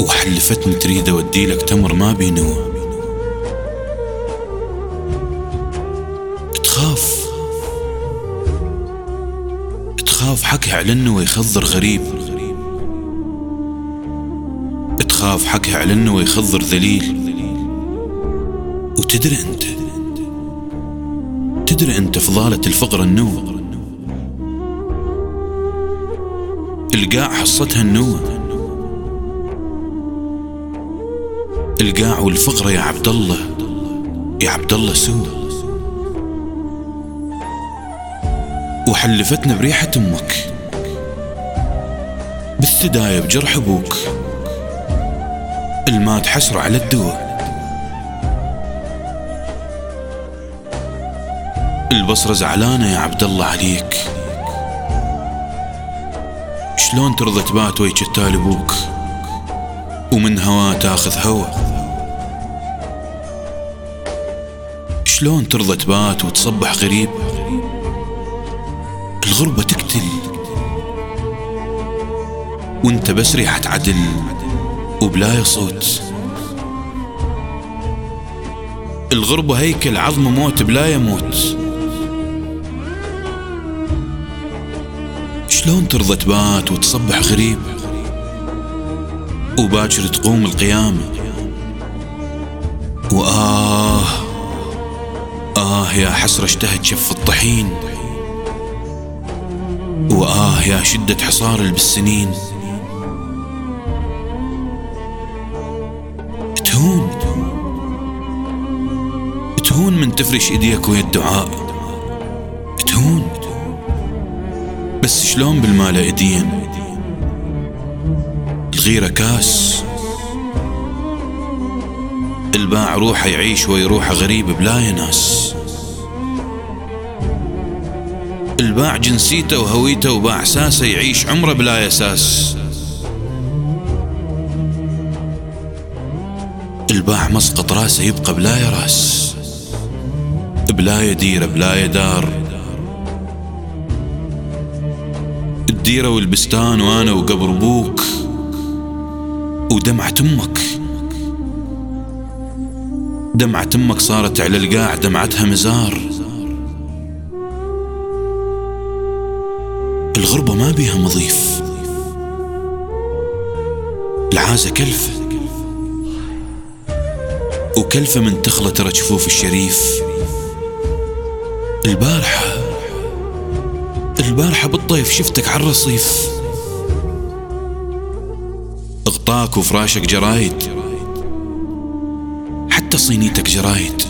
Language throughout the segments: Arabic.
وحلفتني تريد اوديلك تمر ما بينوى. تخاف حكي على انه يخضر غريب، تخاف حكي على انه يخضر ذليل. وتدري انت فضالة الفقر النوى، القاع حصتها النوى، القاع والفقرة يا عبد الله سوى. وحلفتنا بريحة امك، بالثداية بجرح ابوك، المات حسرة على الدواء. البصرة زعلانة يا عبد الله عليك، شلون ترضى تبات ويا كتال ابوك ومن هوا تاخذ هوا؟ شلون ترضى تبات وتصبح غريب؟ الغربة تقتل وانت بس ريحة عدل وبلا صوت. الغربة هيكل عظم موت بلا يموت. شلون ترضى تبات وتصبح غريب وباكر تقوم القيامة؟ يا حسرة اشتهت شف الطحين، يا شدة حصار بالسنين. تهون من تفرش ايديك ويا الدعاء، تهون بس شلون بالمال ايدين؟ الغيرة كاس، الباع روحه يعيش ويروح غريب بلا يناس. الباع جنسيته وهويته وباع ساسه يعيش عمره بلا يساس. الباع مسقط راسه يبقى بلا يراس، بلا يديره بلا يدار. الديرة والبستان وانا وقبر ابوك ودمعة امك صارت على القاع دمعتها مزار. الغربة ما بيها مضيف، العازة كلفة وكلفة من تخلى ترى جفوف الشريف. البارحة بالطيف شفتك على الرصيف، اغطاك وفراشك جرايد، حتى صينيتك جرايد.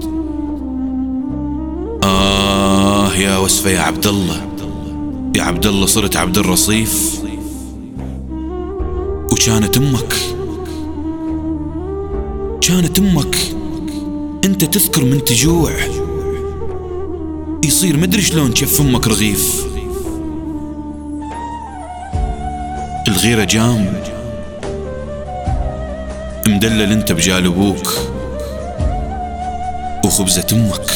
يا وسفة يا عبد الله صرت عبد الرصيف. وكانت امك انت تذكر من تجوع يصير مدري شلون شف امك رغيف. الغيرة جام مدلل انت بجال ابوك وخبزة امك.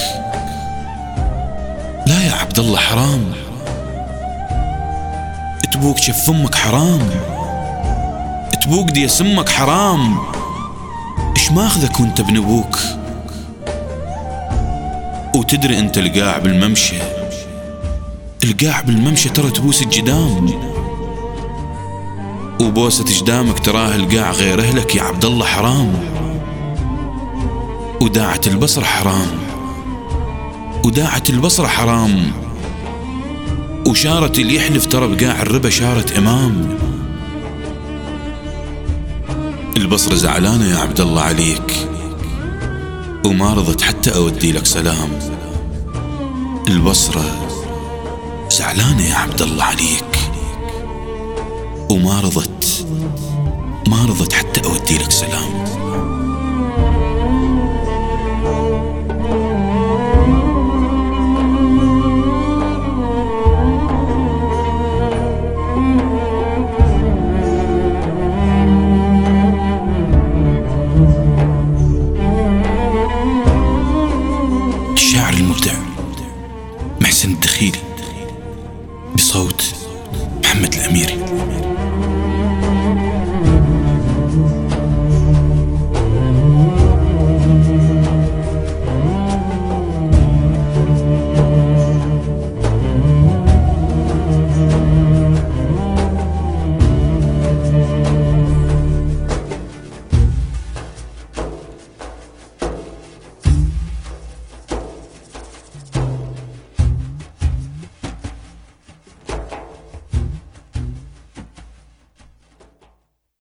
لا يا عبد الله حرام، تبوك شف امك حرام، تبوك ديس امك حرام. ايش ماخذك وانت ابن ابوك؟ وتدري انت القاع بالممشى ترى تبوس الجدام، وبوسة جدامك تراه القاع غير اهلك يا عبد الله حرام. وداعة البصرة حرام، وشارة اللي يحلف ترى بقاع الربا شارة امام. البصرة زعلانة يا عبد الله عليك وما رضت حتى اودي لك سلام. البصرة زعلانة يا عبد الله عليك وما رضت حتى اودي لك سلام.